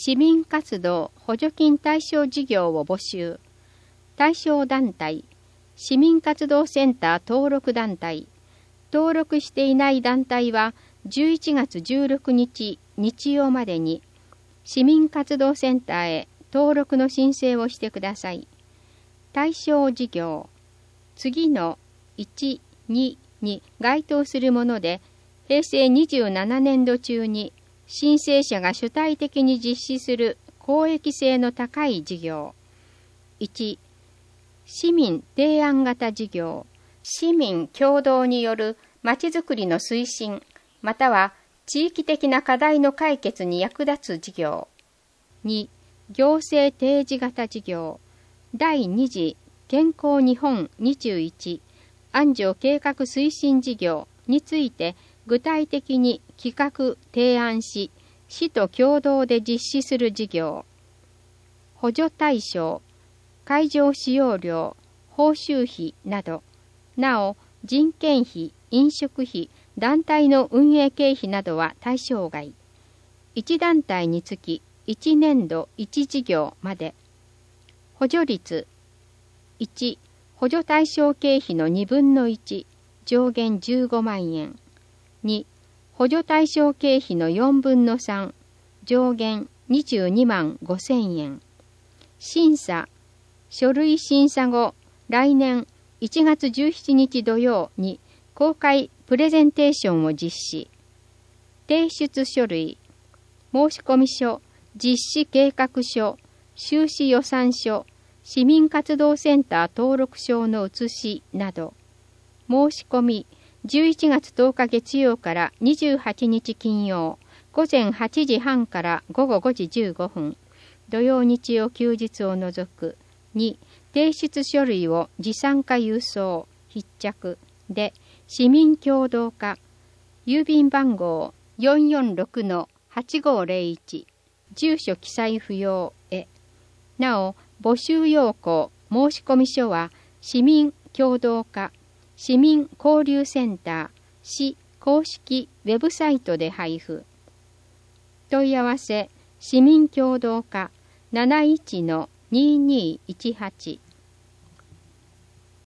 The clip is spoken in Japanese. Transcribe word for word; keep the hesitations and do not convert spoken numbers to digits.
市民活動補助金対象事業を募集。対象団体、市民活動センター登録団体。登録していない団体はじゅういちがつじゅうろくにち日曜までに市民活動センターへ登録の申請をしてください。対象事業、次のいち、にに該当するもので、平成にじゅうななねんど中に申請者が主体的に実施する公益性の高い事業。いち、市民提案型事業、市民共同によるまちづくりの推進、または地域的な課題の解決に役立つ事業。に、行政提示型事業、だいに次健康日本にじゅういち安城計画推進事業について具体的に企画・提案し、市と共同で実施する事業。補助対象、会場使用料、報酬費など、なお人件費、飲食費、団体の運営経費などは対象外。いち団体につきいちねんどいち事業まで。補助率、いち、補助対象経費のにぶんのいち、上限じゅうごまんえん。に、補助対象経費のよんぶんのさん、上限にじゅうにまんごせんえん。審査、書類審査後、来年いちがつじゅうしちにち土曜に公開プレゼンテーションを実施。提出書類、申込書、実施計画書、収支予算書、市民活動センター登録証の写しなど。申し込み、じゅういちがつとおか月曜からにじゅうはちにち金曜、午前はちじはんから午後ごじじゅうごふん、土曜日曜休日を除く。に、提出書類を持参加郵送、必着で、市民共同化、郵便番号 よんよんろくのはちごーぜろいち、住所記載不要へ。なお、募集要項、申込書は、市民共同化、市民交流センター、市公式ウェブサイトで配布。問い合わせ、市民共同化 なないちのにーにーいちはち。